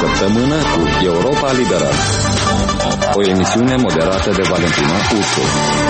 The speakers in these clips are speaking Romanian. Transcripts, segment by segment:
săptămână cu Europa Liberă, o emisiune moderată de Valentina Ursu.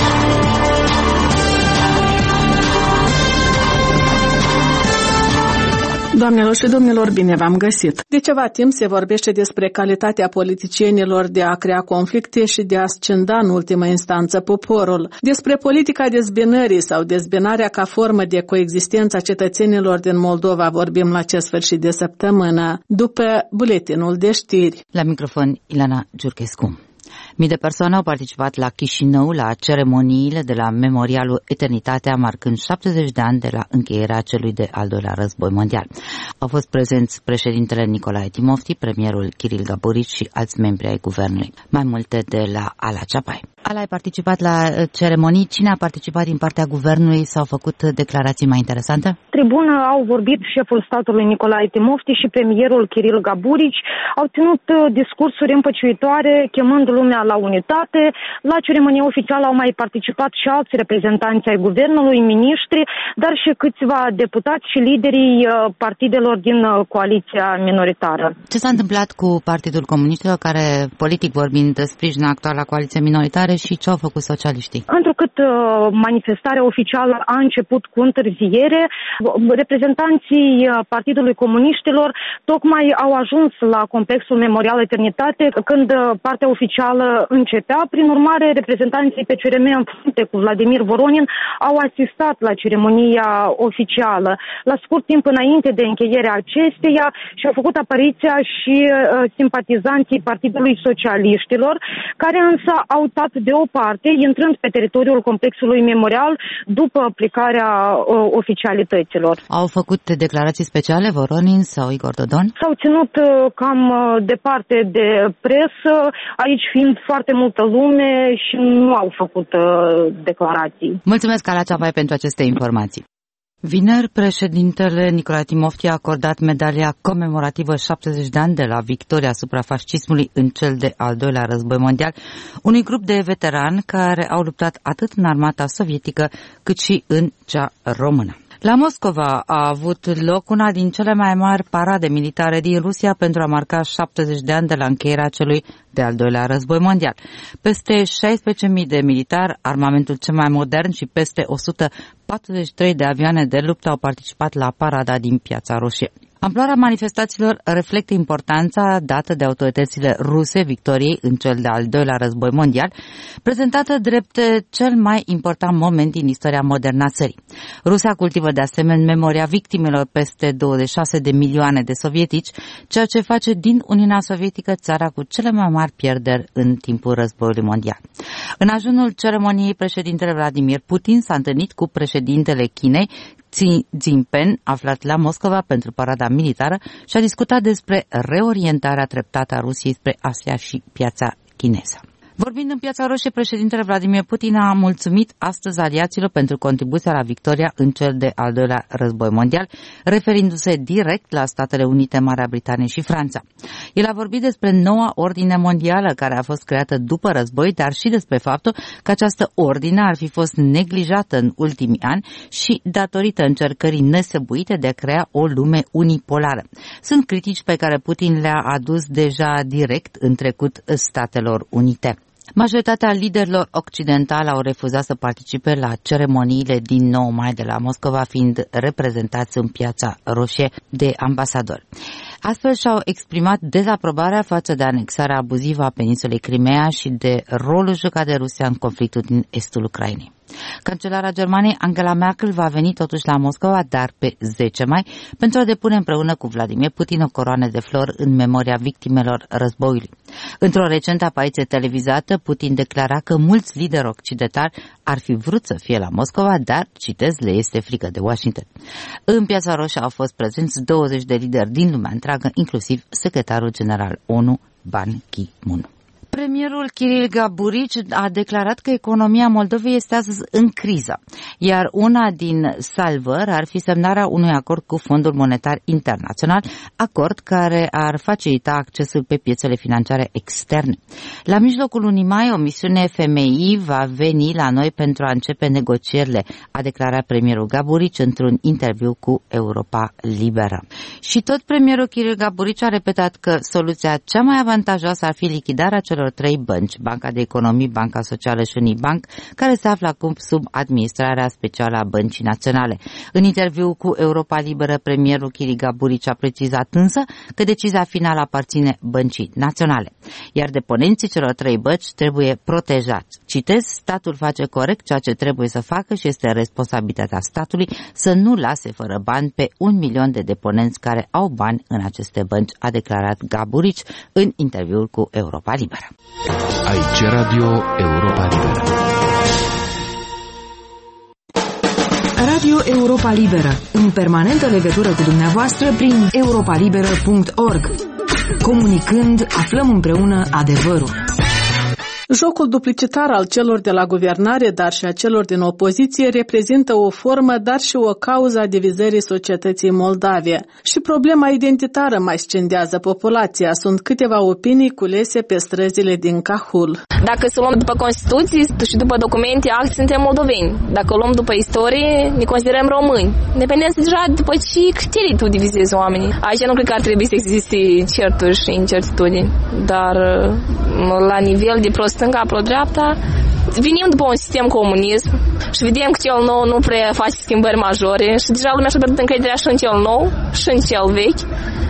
Doamnelor și domnilor, bine v-am găsit! De ceva timp se vorbește despre calitatea politicienilor de a crea conflicte și de a scenda în ultimă instanță poporul, despre politica dezbinării sau dezbinarea ca formă de coexistență a cetățenilor din Moldova vorbim la acest sfârșit de săptămână, după buletinul de știri. La microfon, Ilana Giurchescu. Mii de persoane au participat la Chișinău la ceremoniile de la Memorialul Eternitatea, marcând 70 de ani de la încheierea celui de al doilea război mondial. Au fost prezenți președintele Nicolae Timofti, premierul Kiril Gaburici și alți membri ai guvernului. Mai multe de la Ala Ceapai. Ala, ai participat la ceremonii. Cine a participat din partea guvernului? S-au făcut declarații mai interesante? Tribună au vorbit șeful statului Nicolae Timofti și premierul Kiril Gaburici. Au ținut discursuri împăciuitoare, chemând lumea la unitate. La ceremonie oficială au mai participat și alți reprezentanți ai guvernului, miniștri, dar și câțiva deputați și liderii partidelor din coaliția minoritară. Ce s-a întâmplat cu Partidul Comuniștilor, care, politic vorbind, sprijină actuala coaliție minoritară, și ce au făcut socialiștii? Întrucât manifestarea oficială a început cu întârziere, reprezentanții Partidului Comuniștilor tocmai au ajuns la complexul Memorial Eternitate când partea oficială începea. Prin urmare, reprezentanții PCRM în frunte cu Vladimir Voronin au asistat la ceremonia oficială. La scurt timp înainte de încheierea acesteia și-au făcut apariția și simpatizanții Partidului Socialiștilor, care însă au stat deoparte, intrând pe teritoriul complexului memorial după aplicarea oficialităților. Au făcut declarații speciale Voronin sau Igor Dodon? S-au ținut cam departe de presă, aici fiind foarte multă lume și nu au făcut declarații. Mulțumesc, Ala Ceapai, pentru aceste informații. Vineri, președintele Nicolae Timofti a acordat medalia comemorativă 70 de ani de la victoria asupra fascismului în cel de al doilea război mondial, unui grup de veterani care au luptat atât în armata sovietică cât și în cea română. La Moscova a avut loc una din cele mai mari parade militare din Rusia pentru a marca 70 de ani de la încheierea celui de al doilea război mondial. Peste 16.000 de militari, armamentul cel mai modern și peste 143 de avioane de luptă au participat la parada din Piața Roșie. Amploarea manifestațiilor reflectă importanța dată de autoritățile ruse victoriei în cel de-al doilea război mondial, prezentată drept cel mai important moment din istoria modernă a țării. Rusia cultivă de asemenea memoria victimelor peste 26 de milioane de sovietici, ceea ce face din Uniunea Sovietică țara cu cele mai mari pierderi în timpul războiului mondial. În ajunul ceremoniei, președintele Vladimir Putin s-a întâlnit cu președintele Chinei, Xi Jinping, aflat la Moscova pentru parada militară, și a discutat despre reorientarea treptată a Rusiei spre Asia și piața chineză. Vorbind în Piața Roșie, președintele Vladimir Putin a mulțumit astăzi aliaților pentru contribuția la victoria în cel de al doilea război mondial, referindu-se direct la Statele Unite, Marea Britanie și Franța. El a vorbit despre noua ordine mondială care a fost creată după război, dar și despre faptul că această ordine ar fi fost neglijată în ultimii ani și datorită încercării nesăbuite de a crea o lume unipolară. Sunt critici pe care Putin le-a adus deja direct în trecut Statelor Unite. Majoritatea liderilor occidentali au refuzat să participe la ceremoniile din 9 mai de la Moscova, fiind reprezentați în Piața Roșie de ambasadori. Astfel și-au exprimat dezaprobarea față de anexarea abuzivă a peninsulei Crimea și de rolul jucat de Rusia în conflictul din estul Ucrainei. Cancelara Germaniei Angela Merkel va veni totuși la Moscova, dar pe 10 mai, pentru a depune împreună cu Vladimir Putin o coroană de flori în memoria victimelor războiului. Într-o recentă apariție televizată, Putin declara că mulți lideri occidentali ar fi vrut să fie la Moscova, dar, citez, le este frică de Washington. În Piața Roșie au fost prezenți 20 de lideri din lumea întreagă, inclusiv secretarul general ONU, Ban Ki-moon. Premierul Kiril Gaburici a declarat că economia Moldovei este astăzi în criză, iar una din salvări ar fi semnarea unui acord cu Fondul Monetar Internațional, acord care ar facilita accesul pe piețele financiare externe. La mijlocul lunii mai, o misiune FMI va veni la noi pentru a începe negocierile, a declarat premierul Gaburici într-un interviu cu Europa Liberă. Și tot premierul Kiril Gaburici a repetat că soluția cea mai avantajoasă ar fi lichidarea celor 3 bănci, Banca de Economii, Banca Socială și Unibank, care se află acum sub administrarea specială a Băncii Naționale. În interviu cu Europa Liberă, premierul Kiril Gaburici a precizat însă că decizia finală aparține Băncii Naționale, iar deponenții celor 3 bănci trebuie protejați. Citez, statul face corect ceea ce trebuie să facă și este responsabilitatea statului să nu lase fără bani pe 1 milion de deponenți care au bani în aceste bănci, a declarat Gaburici în interviul cu Europa Liberă. Aici Radio Europa Liberă. Radio Europa Liberă, în permanentă legătură cu dumneavoastră prin europalibera.org. Comunicând, aflăm împreună adevărul. Jocul duplicitar al celor de la guvernare, dar și a celor din opoziție, reprezintă o formă, dar și o cauză a divizării societății moldave. Și problema identitară mai scindează populația. Sunt câteva opinii culese pe străzile din Cahul. Dacă să luăm după Constituție și după documente, suntem moldoveni. Dacă o luăm după istorie, ne considerăm români. Dependență deja după ce criterii tu divizezi oamenii. Aici nu cred că ar trebui să existe certuri și incertitudini, dar la nivel de pro-stânga, pro-dreapta, venim după un sistem comunism și vedem că cel nou nu prea face schimbări majore și deja lumea și-a pierdut încrederea și în cel nou și în cel vechi.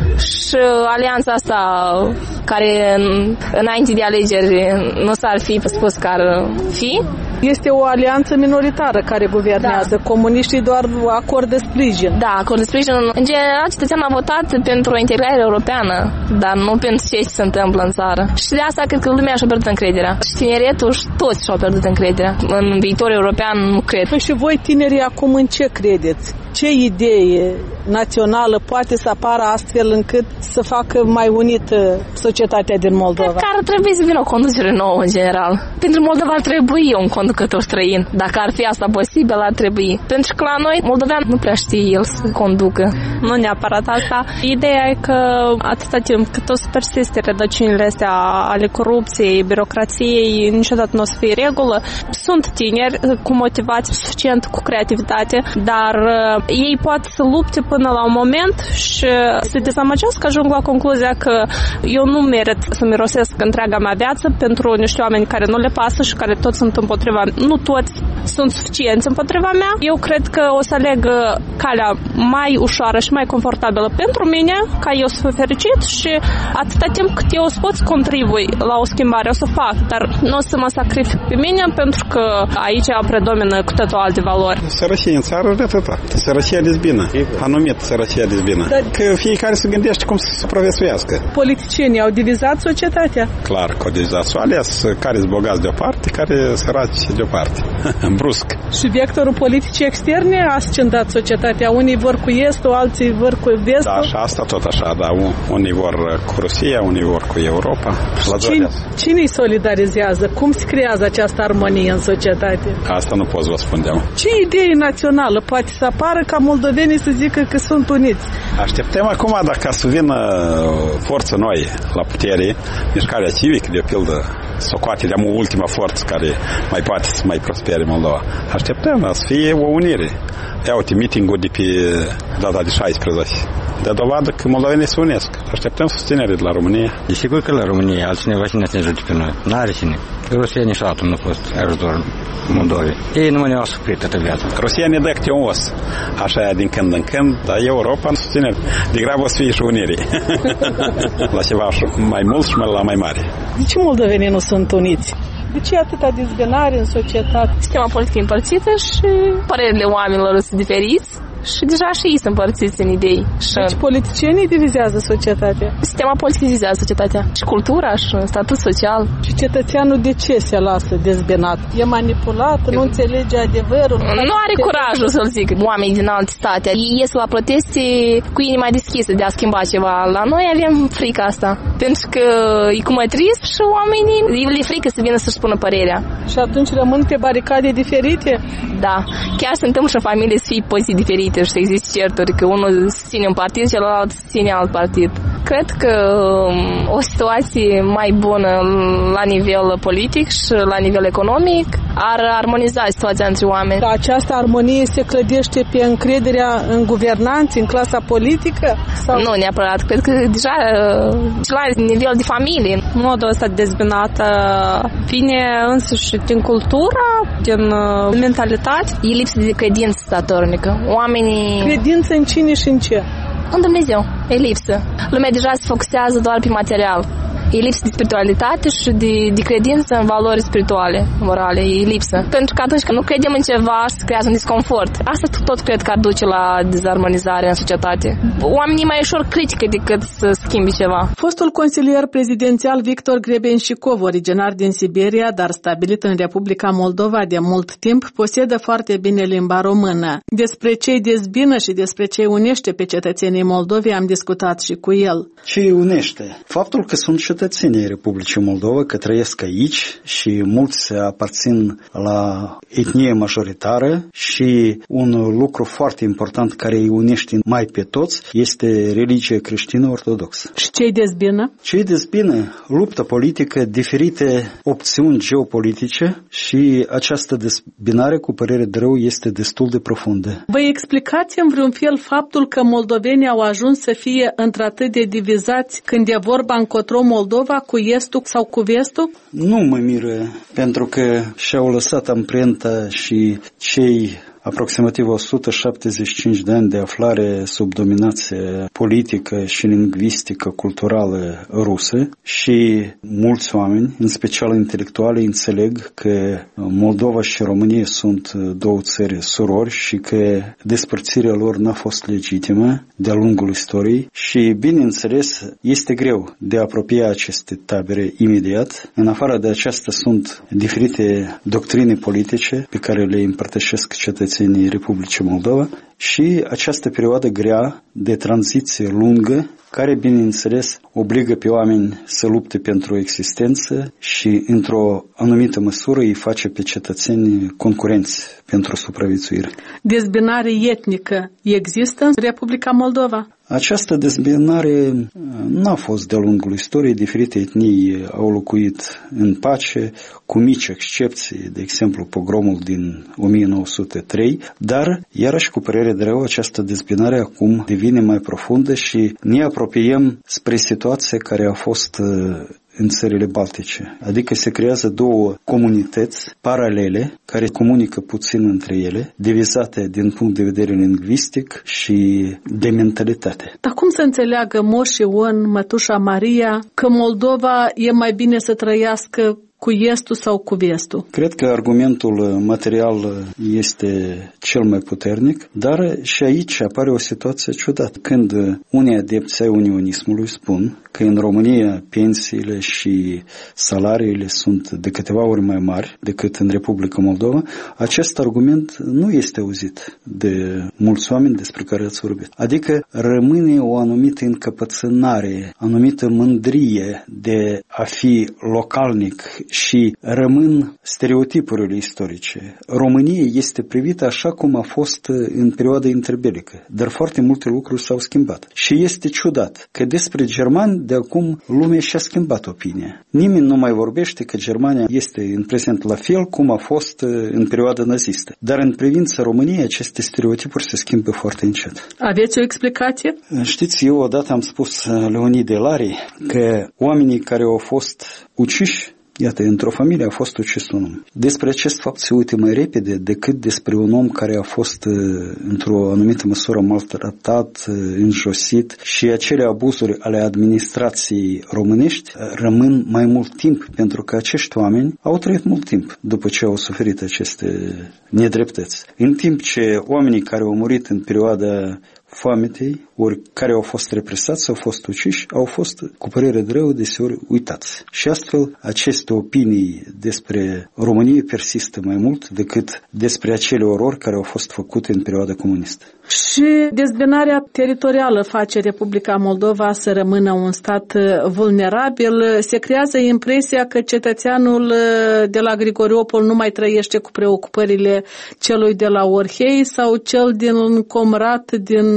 Și alianța asta, care înainte de alegeri nu s-ar fi spus că ar fi, este o alianță minoritară care guvernează. Da. Comuniștii doar acordă sprijin. Da, acordă sprijin. În general, cetățeanul a votat pentru o integrare europeană, dar nu pentru ce se întâmplă în țară. Și de asta cred că lumea și-a pierdut încrederea. Și tineretul și toți și-au pierdut încrederea. În viitorul european nu cred. Și voi, tinerii, acum în ce credeți? Ce idee națională poate să apară astfel încât să facă mai unită societatea din Moldova? Cred că ar trebui să vină o conducere nouă în general. Pentru Moldova ar trebui un conducător străin. Dacă ar fi asta posibil, ar trebui. Pentru că la noi, moldovean nu prea știe el să conducă. Nu neapărat asta. Ideea e că atâta timp cât o să persiste rădăcinile astea ale corupției, birocrației, niciodată nu o să fie regulă. Sunt tineri cu motivație suficient, cu creativitate, dar ei pot să lupte până la un moment și se dezamăgească, ajung la concluzia că eu nu merit să mirosesc întreaga mea viață pentru niște oameni care nu le pasă și care toți sunt împotriva. Nu toți sunt suficienți împotriva mea. Eu cred că o să aleg calea mai ușoară și mai confortabilă pentru mine, ca eu să fiu fericit și atâta timp cât eu o să pot contribui la o schimbare, o să fac, dar nu o să mă sacrific pe mine pentru că aici predomină cu totul alte valori. Sărăcie în țară de atâta. Sărăcia dezbină. Anumit sărăcia dezbină. Că fiecare se gândește cum să supraviețuiască. Politicienii au divizat societatea? Clar că au divizat. S-au ales care sunt bogați de o parte, care săraci de o parte. Brusc. Și vectorul politicii externe a scindat societatea. Unii vor cu estul, alții vor cu vestul. Da, și asta tot așa, da. Unii vor cu Rusia, unii vor cu Europa. Cine îi solidarizează? Cum se creează această armonie în societate? Asta nu pot să vă spun de-am. Ce idee națională poate să apară ca moldovenii să zică că sunt uniți? Așteptăm acum dacă să vină forță noi la putere, mișcarea civică, de pildă, socoate de ultima forță care mai poate să mai prospere Moldova. Așteptăm să fie o unire. Ia uite, meeting-ul de pe data de 16. De dovadă că moldovenii se unesc. Așteptăm susținere de la România. E sigur că la România altcineva cine să ne ajute pe noi. N-are cine. Rusia nici altul nu a fost ajutor Moldovei. Ei nu ne-au suferit toată viața. Rusia ne dă câte un os. Așa din când în când, dar Europa nu susține. Degrabă o să fie și unire. La ceva mai mult și la mai mare. De ce moldovenii nu sunt uniți? De ce atâta dezbinare în societate? Sistema politică împărțită și părerile oamenilor sunt diferiți. și deja și ei sunt împărțiți în idei. Deci politicienii divizează societatea. Sistema politic divizează societatea. Și cultura, și statut social. Și cetățeanul de ce se lasă dezbinat? E manipulat, nu înțelege adevărul? Nu are curajul să-l zic. Oamenii din alte state ies la proteste cu inima deschisă de a schimba ceva. La noi avem frica asta. Pentru că e cum e trist și oamenii le frică să vină să-și spună părerea. Și atunci rămân pe baricade diferite? Da. Chiar se întâmplă și în familie să fie poziții diferite și să existe certuri, că unul susține un partid, celălalt susține alt partid. Cred că o situație mai bună la nivel politic și la nivel economic ar armoniza situația între oameni. Dar această armonie se clădește pe încrederea în guvernanți, în clasa politică? Sau? Nu neapărat. Cred că deja la nivel de familie. Modul ăsta dezbinat vine însăși din cultura, din mentalitate. E lipsă de credință statornică. Oamenii... Credință în cine și în ce? În Dumnezeu. E lipsă. Lumea deja se focusează doar pe material. E lipsă de spiritualitate și de credință în valori spirituale, morale. E lipsă. Pentru că atunci când nu credem în ceva, se creează un disconfort. Asta tot cred că ar duce la dezarmonizare în societate. Oamenii mai ușor critică decât să schimbi ceva. Fostul consilier prezidențial Victor Grebenșicov, originar din Siberia, dar stabilit în Republica Moldova de mult timp, posedă foarte bine limba română. Despre ce dezbină și despre ce unește pe cetățenii Moldovei am discutat și cu el. Ce îi unește? Faptul că sunt cetățenii Republicii Moldova, că trăiesc aici și mulți aparțin la etnie majoritară și un lucru foarte important care îi unește mai pe toți este religia creștină ortodoxă. Și ce îi dezbină? Ce îi dezbină? Luptă politică, diferite opțiuni geopolitice și această dezbinare, cu părere de rău, este destul de profundă. Vă explicați în vreun fel faptul că moldovenii au ajuns să fie într-atât de divizați când e vorba încotro Moldova cu estul sau cu vestul? Nu mă miră, pentru că și-au lăsat amprenta și cei aproximativ 175 de ani de aflare sub dominație politică și lingvistică culturală rusă și mulți oameni, în special intelectuali, înțeleg că Moldova și România sunt două țări surori și că despărțirea lor n-a fost legitimă de-a lungul istoriei și, bineînțeles, este greu de a apropia aceste tabere imediat. În afară de aceasta sunt diferite doctrine politice pe care le împărtășesc cetățenii Republicii Moldova și această perioadă grea de tranziție lungă care, bineînțeles, obligă pe oameni să lupte pentru existență și, într-o anumită măsură, îi face pe cetățeni concurenți pentru supraviețuire. Dezbinare etnică există în Republica Moldova? Această dezbinare n-a fost de-a lungul istoriei. Diferite etnii au locuit în pace, cu mici excepții, de exemplu pogromul din 1903, dar, iarăși cu părere de rău, această dezbinare acum devine mai profundă și ne apropiem spre situația care a fost în țările baltice. Adică se creează două comunități paralele care comunică puțin între ele, divizate din punct de vedere lingvistic și de mentalitate. Dar cum să înțeleagă Moș Ion, mătușa Maria, că Moldova e mai bine să trăiască cu estul sau cu vestul? Cred că argumentul material este cel mai puternic, dar și aici apare o situație ciudată. Când unii adepți ai unionismului spun că în România pensiile și salariile sunt de câteva ori mai mari decât în Republica Moldova, acest argument nu este auzit de mulți oameni despre care ați vorbit. Adică rămâne o anumită încăpățânare, anumită mândrie de a fi localnic și rămân stereotipurile istorice. România este privită așa cum a fost în perioada interbelică, dar foarte multe lucruri s-au schimbat. Și este ciudat că despre germani de acum lumea și-a schimbat opinia. Nimeni nu mai vorbește că Germania este în prezent la fel cum a fost în perioada nazistă. Dar în privința României aceste stereotipuri se schimbă foarte încet. Aveți o explicație? Știți, eu odată am spus Leonid Elari că oamenii care au fost uciși Iată, într-o familie a fost ucis un om. Despre acest fapt se uită mai repede decât despre un om care a fost într-o anumită măsură maltratat, înjosit, și acele abuzuri ale administrației românești rămân mai mult timp, pentru că acești oameni au trăit mult timp după ce au suferit aceste nedreptăți. În timp ce oamenii care au murit în perioada foametei, ori care au fost represați, au fost uciși, au fost, cu părere de rău, deseori uitați. Și astfel, aceste opinii despre România persistă mai mult decât despre acele orori care au fost făcute în perioada comunistă. Și dezbinarea teritorială face Republica Moldova să rămână un stat vulnerabil. Se creează impresia că cetățeanul de la Grigoriopol nu mai trăiește cu preocupările celui de la Orhei sau cel din Comrat, din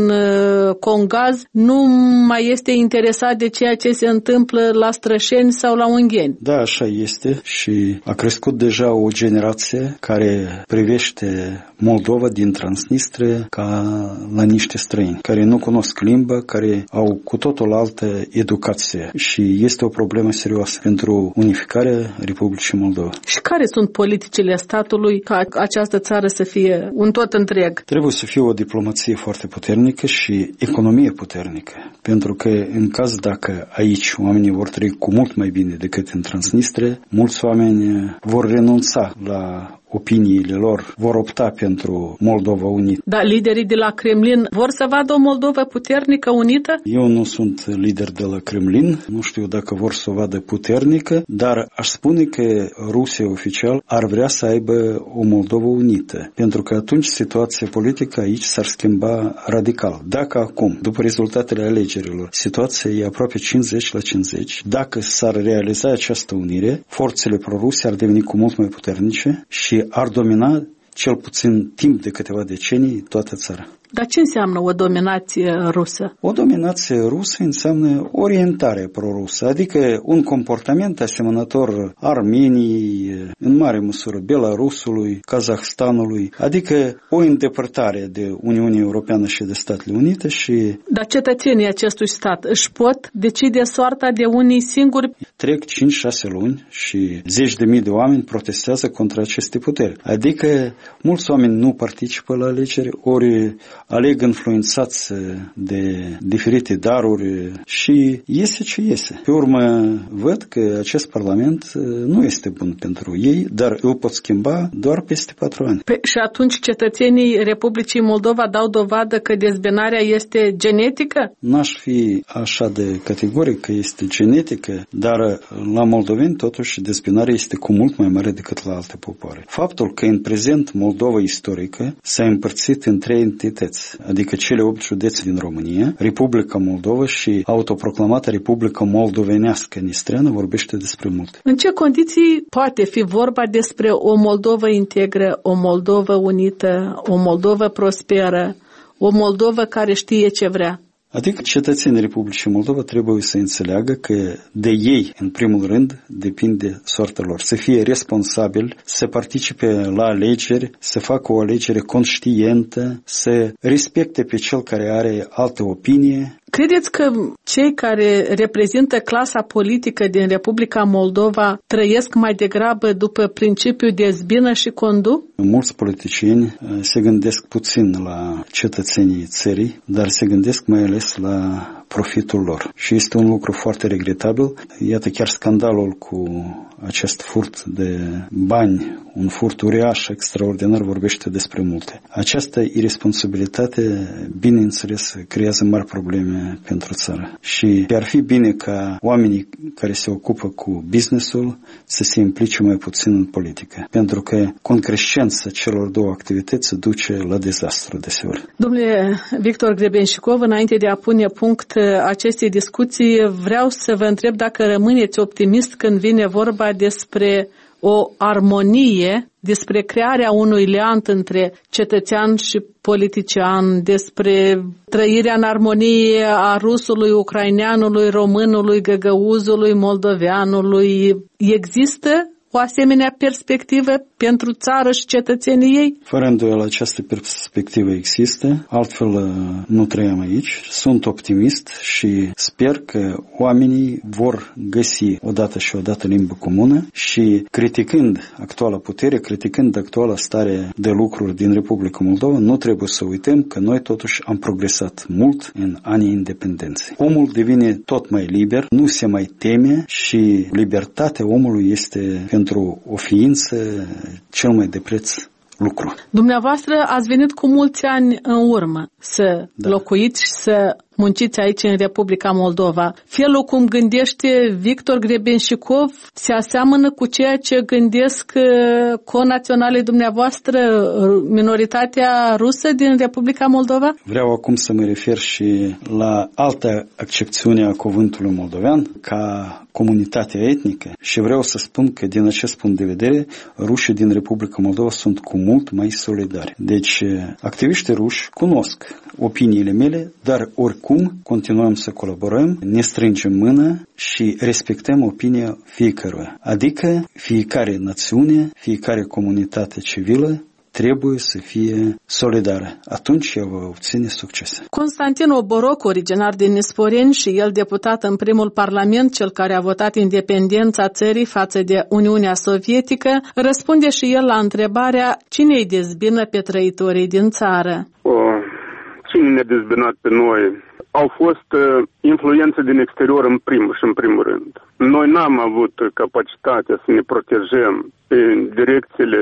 Congaz, nu mai este interesat de ceea ce se întâmplă la Strășeni sau la Ungheni. Da, așa este și a crescut deja o generație care privește Moldova din Transnistria ca la niște străini, care nu cunosc limba, care au cu totul altă educație și este o problemă serioasă pentru unificarea Republicii Moldova. Și care sunt politicile statului ca această țară să fie un tot întreg? Trebuie să fie o diplomație foarte puternică și economie puternică, pentru că în caz dacă aici oamenii vor trăi cu mult mai bine decât în Transnistria, mulți oameni vor renunța la opiniile lor, vor opta pentru Moldova unită. Dar liderii de la Kremlin vor să vadă o Moldova puternică, unită? Eu nu sunt lider de la Kremlin, nu știu dacă vor să o vadă puternică, dar aș spune că Rusia oficial ar vrea să aibă o Moldova unită, pentru că atunci situația politică aici s-ar schimba radical. Dacă acum, după rezultatele alegerilor, situația e aproape 50-50, dacă s-ar realiza această unire, forțele pro-ruse ar deveni cu mult mai puternice și ar domina, cel puțin timp de câteva decenii, toată țara. Dar ce înseamnă o dominație rusă? O dominație rusă înseamnă orientare pro-rusă, adică un comportament asemănător Armeniei, în mare măsură Belarusului, Kazahstanului, adică o îndepărtare de Uniunea Europeană și de Statele Unite și... Dar cetățenii acestui stat își pot decide soarta de unii singuri? Trec 5-6 luni și zeci de mii de oameni protestează contra acestei puteri. Adică mulți oameni nu participă la alegeri, ori aleg influențați de diferite daruri și iese ce iese. Pe urmă, văd că acest parlament nu este bun pentru ei, dar îl pot schimba doar peste 4 ani. Și atunci cetățenii Republicii Moldova dau dovadă că dezbinarea este genetică? N-aș fi așa de categoric că este genetică, dar la moldoveni totuși dezbinarea este cu mult mai mare decât la alte popoare. Faptul că în prezent Moldova istorică s-a împărțit în 3 entități, adică cele 8 județe din România, Republica Moldova și autoproclamată Republica Moldovenească Nistreană vorbește despre mult. În ce condiții poate fi vorba despre o Moldova integră, o Moldova unită, o Moldova prosperă, o Moldova care știe ce vrea? Adică cetățenii Republicii Moldova trebuie să înțeleagă că de ei, în primul rând, depinde soarta lor. Să fie responsabili, să participe la alegeri, să facă o alegere conștientă, să respecte pe cel care are altă opinie. Credeți că cei care reprezintă clasa politică din Republica Moldova trăiesc mai degrabă după principiul dezbină și condu? Mulți politicieni se gândesc puțin la cetățenii țării, dar se gândesc mai ales la profitul lor. Și este un lucru foarte regretabil. Iată chiar scandalul cu acest furt de bani, un furt uriaș, extraordinar, vorbește despre multe. Această irresponsabilitate, bineînțeles, creează mari probleme pentru țară. Și ar fi bine ca oamenii care se ocupă cu business-ul să se implice mai puțin în politică. Pentru că concrescența celor două activități duce la dezastru deseori. Domnule Victor Grebenșicov, înainte de a pune punct acestei discuții, vreau să vă întreb dacă rămâneți optimist când vine vorba despre o armonie, despre crearea unui leant între cetățean și politician, despre trăirea în armonie a rusului, ucraineanului, românului, găgăuzului, moldoveanului. Există o asemenea perspectivă pentru țară și cetățenii ei? Fără îndoială, această perspectivă există, altfel nu trăiam aici. Sunt optimist și sper că oamenii vor găsi odată și odată limbă comună și criticând actuala putere, criticând actuala stare de lucruri din Republica Moldova, nu trebuie să uităm că noi totuși am progresat mult în anii independenței. Omul devine tot mai liber, nu se mai teme și libertatea omului este pentru o ființă cel mai de preț lucru. Dumneavoastră ați venit cu mulți ani în urmă să locuiți și să munciți aici în Republica Moldova. Felul cum gândește Victor Grebenșikov se aseamănă cu ceea ce gândesc conaționalii dumneavoastră, minoritatea rusă din Republica Moldova? Vreau acum să mă refer și la altă accepțiune a cuvântului moldovean ca comunitate etnică și vreau să spun că din acest punct de vedere rușii din Republica Moldova sunt cu mult mai solidari. Deci activiștii ruși cunosc opiniile mele, dar oricum continuăm să colaborăm, ne strângem mână și respectăm opinia fiecăruia. Adică fiecare națiune, fiecare comunitate civilă trebuie să fie solidară. Atunci ea va obține succes. Constantin Oboroc, originar din Nisporeni și el deputat în primul parlament, cel care a votat independența țării față de Uniunea Sovietică, răspunde și el la întrebarea cine îi dezbină pe trăitorii din țară. Cine ne-a dezbinat pe noi? Au fost influențe din exterior în primul rând. Noi n-am avut capacitatea să ne protejăm pe direcțiile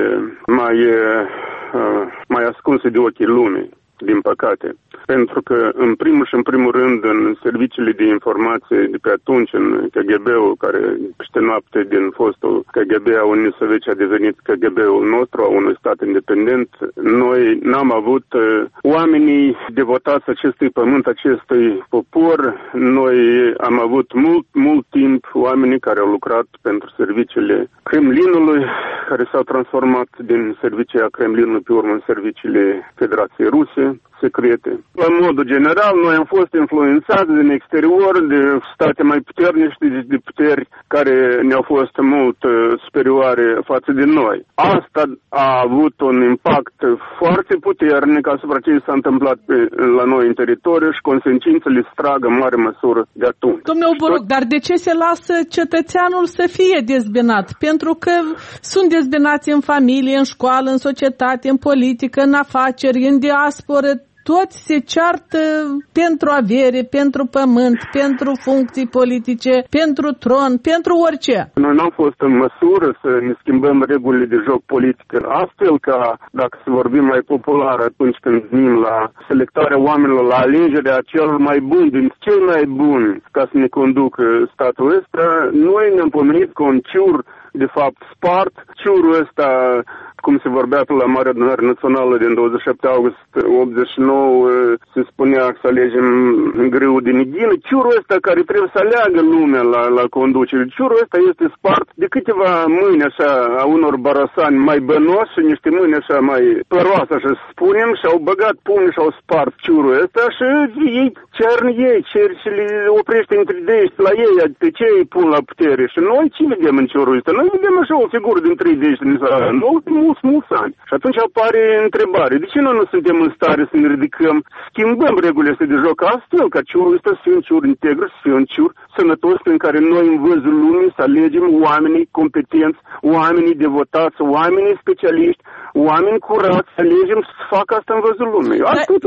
mai ascunse de ochii lumii, din păcate. Pentru că în primul rând în serviciile de informație de pe atunci, în KGB-ul, care peste noapte din fostul KGB a Uniunii Sovietice a devenit KGB-ul nostru, a unui stat independent, noi n-am avut oamenii devotați acestui pământ, acestui popor. Noi am avut mult timp oamenii care au lucrat pentru serviciile Kremlinului, care s-au transformat din servicii Kremlinului pe urmă în serviciile Federației Ruse secrete. La modul general, noi am fost influențați din exterior de state mai puternice, de puteri care ne-au fost mult superioare față de noi. Asta a avut un impact foarte puternic asupra ce s-a întâmplat la noi în teritoriu și consecințele se trag în mare măsură de atunci. Domnule Oboroc, dar de ce se lasă cetățeanul să fie dezbinat? Pentru că sunt dezbinați în familie, în școală, în societate, în politică, în afaceri, în diasporă. Toți se ceartă pentru avere, pentru pământ, pentru funcții politice, pentru tron, pentru orice. Noi n-am fost în măsură să ne schimbăm regulile de joc politice, astfel ca, dacă să vorbim mai popular atunci când venim la selectarea oamenilor, la alegerea celor mai buni, din cei mai buni, ca să ne conducă statul ăsta, noi ne-am pomenit cu un ciur, de fapt, spart. Ciurul ăsta, cum se vorbea la Marea Adunare Națională din 27 august 89, se spunea să alegem grâu din ghină. Ciurul ăsta care trebuie să aleagă lumea la conducere. Ciurul ăsta este spart de câteva mâini așa a unor barasani mai bănoși și niște mâini așa mai păroase, așa să spunem, și au băgat pumni și au spart ciurul ăsta și ei cer și le oprește între dești la ei, pe ce îi pun la putere. Și noi ce vedem în ciurul ăsta? Noi vedem așa o figură din 3 dești în mulți ani. Și atunci apare întrebare. De ce noi nu suntem în stare să ne ridicăm, schimbăm regulile astea de joc astfel ca ciurul ăsta să fie un ciur integru, să fie un ciur sănătos prin care noi în văzul lumii să alegem oamenii competenți, oamenii devotați, oamenii specialiști, oameni curați, să alegem să facă asta în văzul lumii.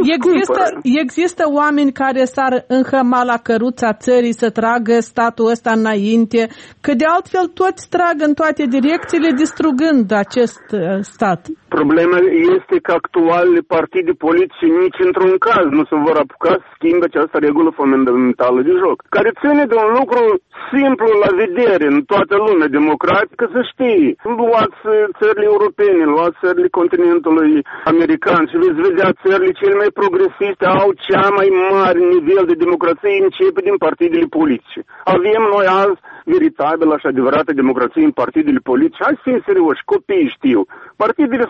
Există oameni care s-ar înhăma la căruța țării să tragă statul ăsta înainte, că de altfel toți trag în toate direcțiile, distrugând acest stat. Problema este că actualele partide politice nici într-un caz nu se vor apuca să schimbe această regulă fundamentală de joc, care ține de un lucru simplu la vedere în toată lumea democratică, să știi. Luați țările europene, luați țările continentului american și veți vedea țările cele mai progresiste au cea mai mare nivel de democrație, începe din partidele politice. Avem noi azi veritabilă și adevărată democrație în partidele politice. Hai să fim serioși, copiii știu. Partidele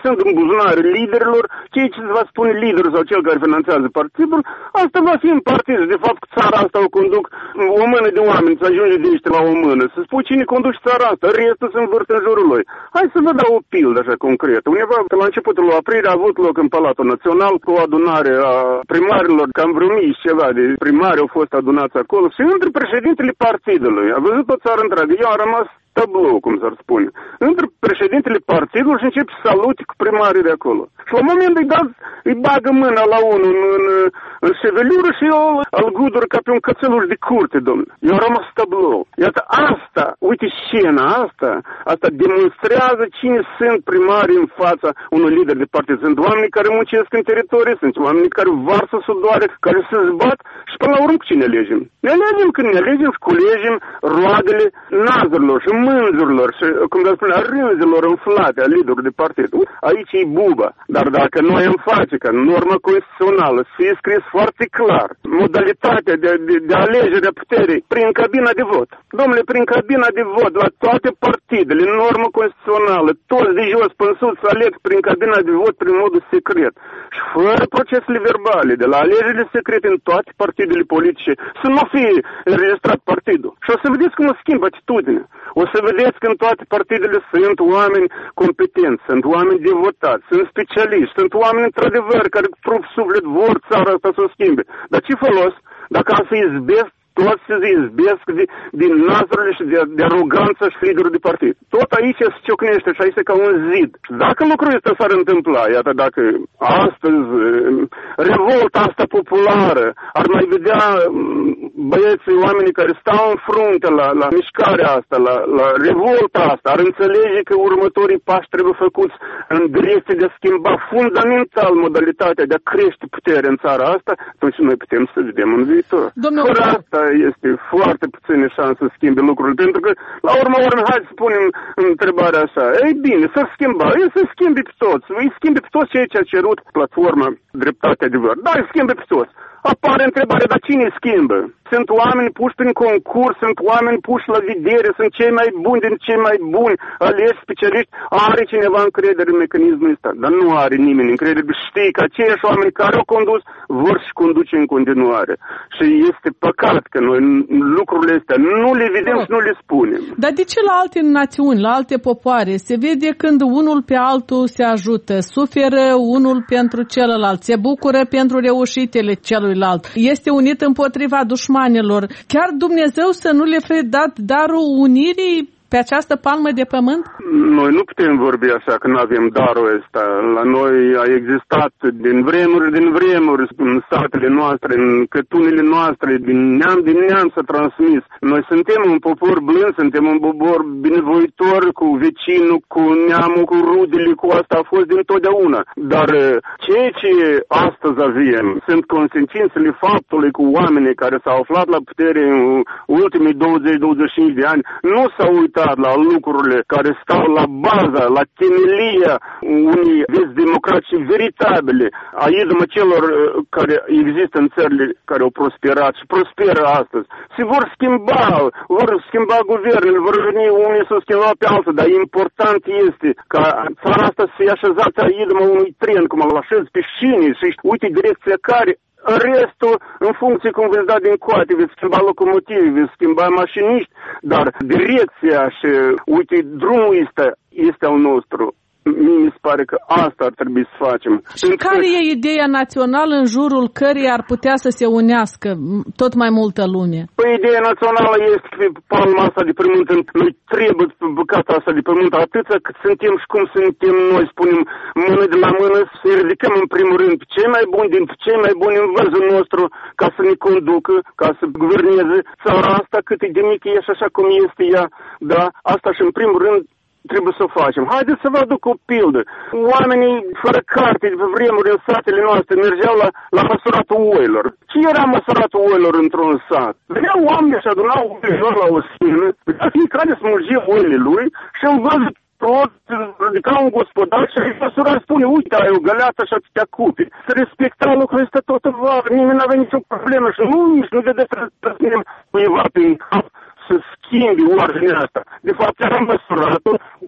sunt în buzunare liderilor, ceea ce va spune liderul sau cel care finanțează partidul, asta va fi în partid. De fapt, țara asta o conduc o mână de oameni, să ajunge de niște la o mână. Să spui cine conduce țara asta, restul se învârte în jurul lui. Hai să vă dau o pildă așa concretă. Undeva la începutul lui aprilie a avut loc în Palatul Național cu o adunare a primarilor, cam vreo mii ceva de primari au fost adunați acolo și între președintele partidului, a văzut o țară întreagă, eu am rămas tablou, cum s-ar spune, între președintele partidului și începe să salute cu primarii de acolo. Și la un moment îi bagă mâna la unul în șeveliură și eu îl gudură ca pe un cățeluș de curte, domnule. Eu am rămas tablou. Iată asta, uite scena asta demonstrează cine sunt primarii în fața unui lider de partid. Sunt oameni care muncesc în teritorii, sunt oameni care varsă sudoare, care se zbat și până la urmă cu cine alegem? Ne alegem când ne alegem și culegem roadele nazurilor și mânzurilor și, cum se spune, a rânzilor înflate a liderului de partid. Aici e buba. Dar dacă noi îmi face ca norma constituțională să fie scris foarte clar modalitatea de alegere a puterii prin cabina de vot. Domnule, prin cabina de vot la toate partidele, în normă constituțională, toți de jos până sus să aleg prin cabina de vot prin modul secret. Și fără procesele verbale de la alegerile secrete în toate partidele politice să nu fie înregistrat partidul. Și o să vedeți cum o schimbă atitudinea. O să vedeți că în toate partidele sunt oameni competenți, sunt oameni devotați, sunt specialiști, sunt oameni într-adevăr care trup suflet vor țara asta să o schimbe. Dar ce folos dacă am să izbesc toți se izbesc din nazurile și de aroganță și liderul de partid. Tot aici se ciocnește și aici e ca un zid. Dacă lucrul ăsta s-ar întâmpla, iată, dacă astăzi revolta asta populară ar mai vedea băieții, oamenii care stau în frunte la mișcarea asta, la revolta asta, ar înțelege că următorii pași trebuie făcuți în direcție de a schimba fundamental modalitatea de a crește puterea în țara asta, atunci noi putem să vedem în viitor. Fără asta este foarte puține șanse să schimbe lucrurile, pentru că, la urmă, hai să punem întrebarea așa, ei bine, să-l schimba, să schimbe pe toți, îi schimbe pe toți ceea ce a cerut platforma Dreptate Adevăr, da, îi schimbe pe toți. Apare întrebarea, dar cine schimbă? Sunt oameni puși prin concurs, sunt oameni puși la vedere, sunt cei mai buni din cei mai buni, aleși specialiști. Are cineva încredere în mecanismul ăsta? Dar nu are nimeni încredere. Știi că aceiași oameni care au condus vor și conduce în continuare. Și este păcat că noi lucrurile astea nu le vedem și nu le spunem. Dar de ce la alte națiuni, la alte popoare, se vede când unul pe altul se ajută, suferă unul pentru celălalt, se bucură pentru reușitele celuilalt, este unit împotriva dușmanilor. Chiar Dumnezeu să nu le fie dat darul unirii pe această palmă de pământ? Noi nu putem vorbi așa că nu avem darul ăsta. La noi a existat din vremuri în satele noastre, în cătunile noastre, din neam s-a transmis. Noi suntem un popor blând, suntem un popor binevoitor cu vecinul, cu neamul, cu rudele, cu asta a fost dintotdeauna. Dar ceea ce astăzi avem sunt consecințele faptului cu oamenii care s-au aflat la putere în ultimii 20-25 de ani nu s-au uitat la lucrurile care stau la baza, la temelia unei vieți democrații veritabile, a idoma celor care există în țările care au prosperat și prosperă astăzi. Se vor schimba guvernele, vor veni unii să schimba pe alții, dar important este ca țara asta să fie așezată a idoma unui tren, cum îl așez pe șine și uite direcția care. Restul, în funcție cum veți da din coate, veți schimba locomotive, veți schimba mașiniști, dar direcția și, uite, drumul este al nostru. Mie mi se pare că asta ar trebui să facem. Și care e ideea națională în jurul căreia ar putea să se unească tot mai multă lume? Păi ideea națională este că pe palma asta de pământ, noi trebuie pe bucata asta de pământ atâta cât suntem și cum suntem noi, spunem mână de la mână, să ridicăm în primul rând pe cei mai buni dintre cei mai buni în văzul nostru ca să ne conducă, ca să guverneze țara asta cât e de mică e și așa cum este ea, da? Asta și în primul rând trebuie să o facem. Haideți să vă aduc o pildă. Oamenii fără carte de pe vremuri în satele noastre mergeau la măsuratul oilor. Ce era măsuratul oilor într-un sat? Veneau oameni și adunau oilor la o scenă, fiecare smulgea oile lui și îl văzut tot, ridica un gospodar și măsura spune, uite, ai o găleată și atâtea cupe. Se respecta lucrul ăsta tot vară, nimeni n-avea nicio problemă și nici nu vedeți să răspundem cuiva pe cap să schimbi ordinea asta. De fapt, era măsuratul,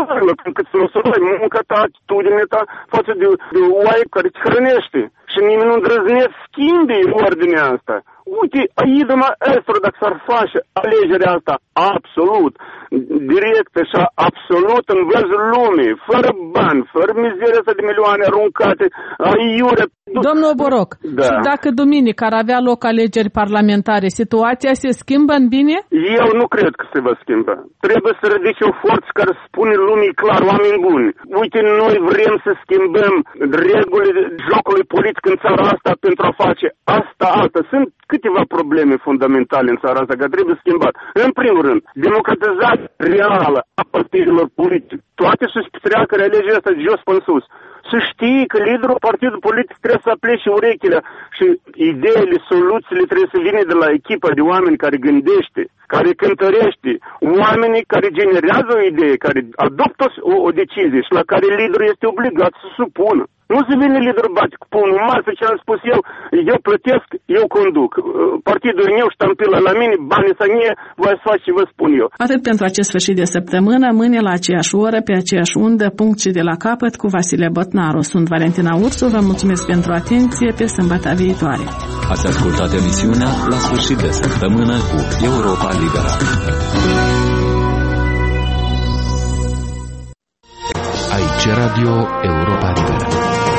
funcționarilor, încât să măsurăm munca ta, atitudinea ta față de oaie care te hrănește. Și nimeni nu îndrăznesc schimbi ordinea asta. Uite, idema Estru, dacă s-ar face alegerea asta absolut directă și absolut în văzul lumii, fără bani, fără mizeria asta de milioane aruncate, aiure. Domnul Boroc, și dacă duminică ar avea loc alegeri parlamentare, situația se schimbă în bine? Eu nu cred că se va schimba. Trebuie să ridice o forță care spune lumii clar, oameni buni. Uite, noi vrem să schimbăm regulile jocului politic în țara asta pentru a face asta alta. Sunt câteva probleme fundamentale în țara asta care trebuie schimbat. În primul rând, democratizarea reală a partidelor politice. Toate să-și petreacă alegerea asta de jos până sus. Să știi că liderul partidului politic trebuie să aplece urechile și ideile, soluțiile trebuie să vină de la echipa de oameni care gândește, care cântărește, oamenii care generează o idee, care adoptă o decizie și la care liderul este obligat să supună. Nu se vine liderul bate cu pumnul mare, pe ce am spus eu plătesc, eu conduc. Partidul meu, ștampila la mine, banii să nie, voi să faci ce vă spun eu. Atât pentru acest sfârșit de săptămână, mâine la aceeași oră, pe aceeași undă, punct și de la capăt, cu Vasile Botnaru. Sunt Valentina Ursu, vă mulțumesc pentru atenție, pe sâmbătă viitoare. Ați ascultat emisiunea La sfârșit de săptămână cu Europa Liberă. Aici Radio Europa Liberă.